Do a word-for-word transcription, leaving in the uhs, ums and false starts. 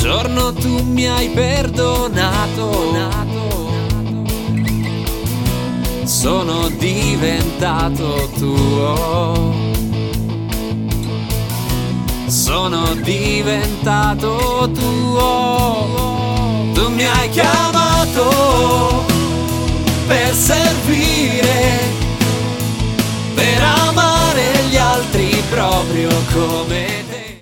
giorno tu mi hai perdonato, sono diventato tuo, sono diventato tuo. Tu mi hai chiamato per servire, per amare gli altri proprio come te.